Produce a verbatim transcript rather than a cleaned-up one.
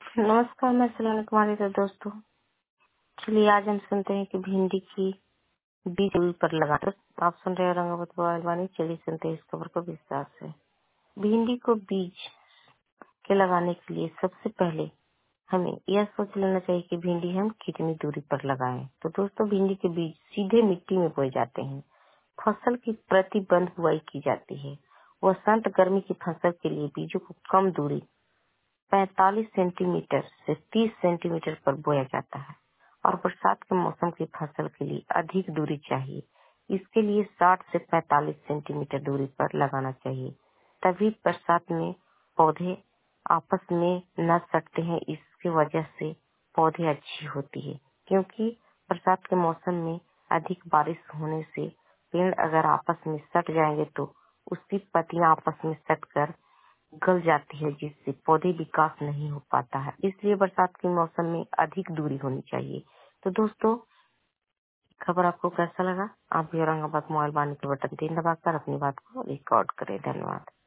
नमस्कार, मैं सलोनी कुमारी। तो दोस्तों, चलिए आज हम सुनते हैं कि भिंडी की बीज रूई पर लगा। तो आप सुन रहे हैं रंगावत वाणी। चलिए सुनते हैं इस खबर को विस्तार से। भिंडी को बीज के लगाने के लिए सबसे पहले हमें यह सोच लेना चाहिए कि भिंडी हम कितनी दूरी पर लगाएं। तो दोस्तों, भिंडी के बीज सीधे मिट्टी में बोए जाते हैं। फसल की प्रतिबंध बुआई की जाती है। वसंत गर्मी की फसल के लिए बीजों को कम दूरी पैंतालीस सेंटीमीटर से तीस सेंटीमीटर पर बोया जाता है और बरसात के मौसम की फसल के लिए अधिक दूरी चाहिए। इसके लिए साठ से पैंतालीस सेंटीमीटर दूरी पर लगाना चाहिए, तभी बरसात में पौधे आपस में न सटते हैं। इसकी वजह से पौधे अच्छी होती है, क्योंकि बरसात के मौसम में अधिक बारिश होने से पेड़ अगर आपस में सट जाएंगे तो उसकी पत्तियां आपस में सटकर गल जाती है, जिससे पौधे विकास नहीं हो पाता है। इसलिए बरसात के मौसम में अधिक दूरी होनी चाहिए। तो दोस्तों, खबर आपको कैसा लगा? आप भी औरंगाबाद मोबाइल वाणी के बटन तीन दबाकर अपनी बात को रिकॉर्ड करें। धन्यवाद।